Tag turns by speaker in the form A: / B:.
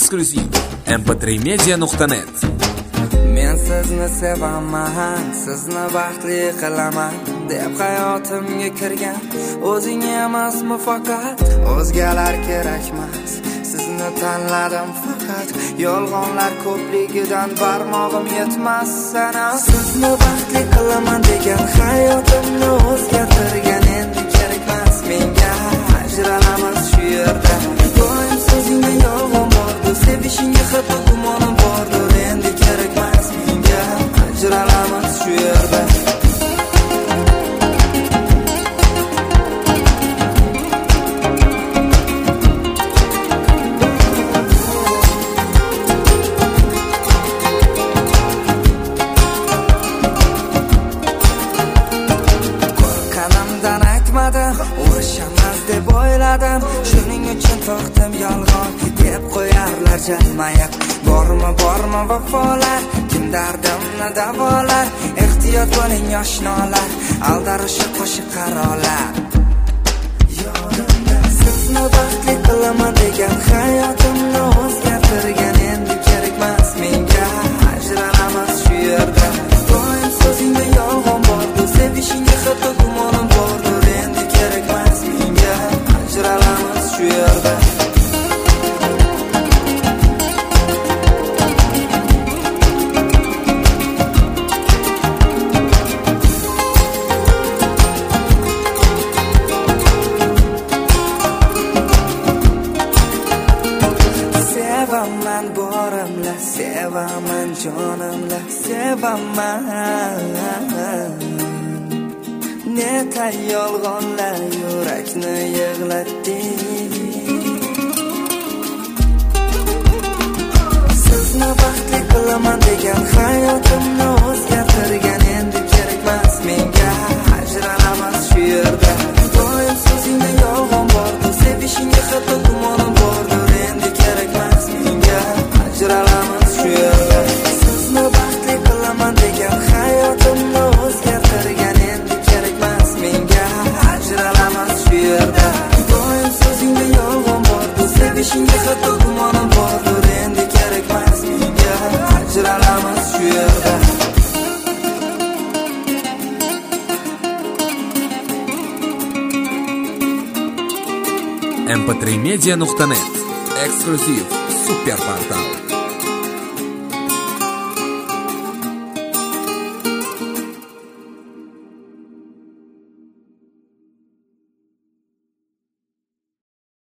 A: Eksklyuziv mp3media.net.
B: Men sizni sevaman, sizni baxtli qilaman deb hayotimga kirgan. O'zing emasmi faqat, o'zgalar kerakmas. Sizni tanladim faqat, yolg'onlar ko'pligidan barmog'im yetmas sana. Sizni baxtli qilaman degan hayotimni o'zgartirgan, endi kerakmas menga. Ajralamiz shu yerda. Doim so'zingda yolg'on bordi, sevishingga hatto gumonim bordi. Endi kerakmas menga. Ajralamiz shu yerda. Urishaman deb o'yladim, shuning uchun to'xtim yolg'on deb qo'yarlar jilmayib. Bormi vafolar, kim dardimni davolar. Ehtiyot bo'ling yoshnolar, aldarishi qo'shiq qarolar. Yonimda sizni baxtli qilaman degan hayotimni o'zgartirgan, endi kerakmas menga. Ajralamiz shu yerda. Doim so'zingda yolg'on bordi, sevishingga hatto gumonim bordi. Endi kerakmas menga. Ajralamiz shu yerda. Sevaman borimla, sevaman jonimla, sevaman. Netay yolg'onlar yurakni yig'latdi. Sizni baxtli qilaman degan hayotimni o'zgartirgan, endi kerakmas menga. Ajralamiz shu yerda. Doim so'zingda yolg'on bordi, sevishingga hatto gumonim bordi. Endi kerakmas menga. Ajralamiz shu yerda. Sizni baxtli qilaman degan hayotimni o'zgartirgan, endi kerakmas menga. Ajralamiz shu yerda. Doim so'zingda yolg'on bordi, sevishingga hatto gumonim bordi. Endi kerakmas menga. Ajralamiz shu yerda.
A: mp3media.net. Eksklyuziv super portal.